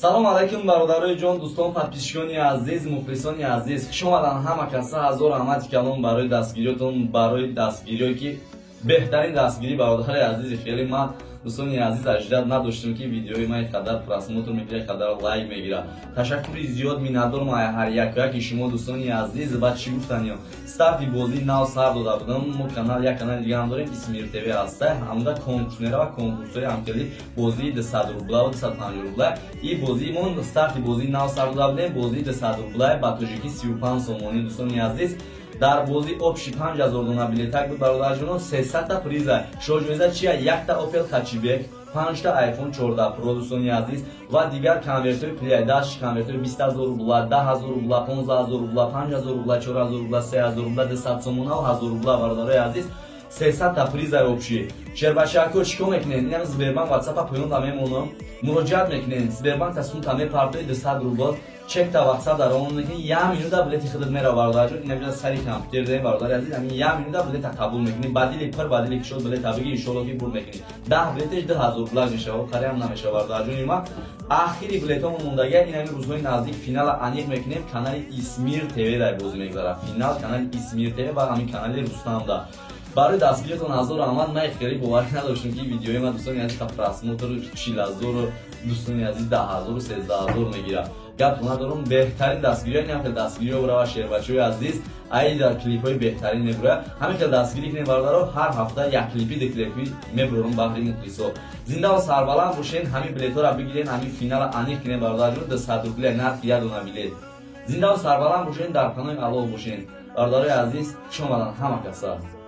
салом алайкум бародарои ҷон, дӯстон, подписчикони азиз, мухлисони азиз, хуш омадан ҳама каса. ҳазор раҳмати калон барои дастгириётон, барои дастгириё ки беҳтарин дастгирӣ бародари азизи хеле. ман дӯстони азиз ажрат надоштам ки видеои ман қадар просмотр мегирад, қадар лайк мегирад. ташаккури зиёд миннатдорам ҳар яки шумо дӯстони азиз. баъд чӣ гуфтан ё старти бозии нав сар дода будам. мо як канали дига ҳам дорем, Исмир ТВ ҳаста. ҳамда конкурснера ва конкурсҳои ҳамкали бозии 200 рубла ва 250 рубла. И бозии мон старти бозии нав сар дода будем. бозии 200 рубла ба тоҷики 35 сомонӣ дӯстони азиз. дар бозӣ обши 5000 дона билетак буд бародарҷонон. 300 та приза, шоҷоиза чия, 1 та Opel Hatchback, 5 та iPhone 14 Pro дӯстони азиз ва дигар конвертори плейдач, конвертори 20000 рубла, 10000 рубла, 15000 рубла, 5000 рубла, 4000 рубла, 3000 рубла, 200 сомона ва 1000 рубла бародари азиз. 300 та приза обши. Шербашако чико мекунен? Инам Сбербанк WhatsApp поёнда мемонам. муроҷиат мекунен. Сбербанк тасунта мепартои 200 рубла. чекта вақса дар он мекунен. 1 минута билети худат мера бародарҷон. Инам сари компютер дем бародари азиз. Ами 1 минута билета қабул мекунен. Бадили пар бадили кишод билета биги иншоалло ки бур мекунен. 10 билетеш 2000 рубла мешава. қариам намешава бародарҷони ма. ахири билетам мондаги инами рӯзҳои наздик финала аниқ мекунем. Канали Исмир ТВ дар бозӣ мегзарад. Финал канали Исмир ТВ ва ҳамин канали Рустамда. барои дастгириётон ҳазор раҳмат. ман хеле бовар надоштам ки видеои ман дӯстони азиз просмотр 40000 дӯстони азиз 10000 13000 мегирад. гап надорам, беҳтарин дастгириё инам ки дастгириё бурава шербачои азиз ай дар клипҳои беҳтарин мебурад. ҳамин ки дастгирӣ кунем бародаро, ҳар ҳафта як клипи ду клипи мебурам баҳри мухлисо. зинда ва сарбаланд бошен. ҳамин билетҳоро бигирен, ҳамин финала аниқ кунем бародарҷон. 200 рубля нархи як дона билет. зинда ва сарбаланд бошен, дар паноҳи Аллоҳ бошен бародари азиз. хуш омадан ҳама каса.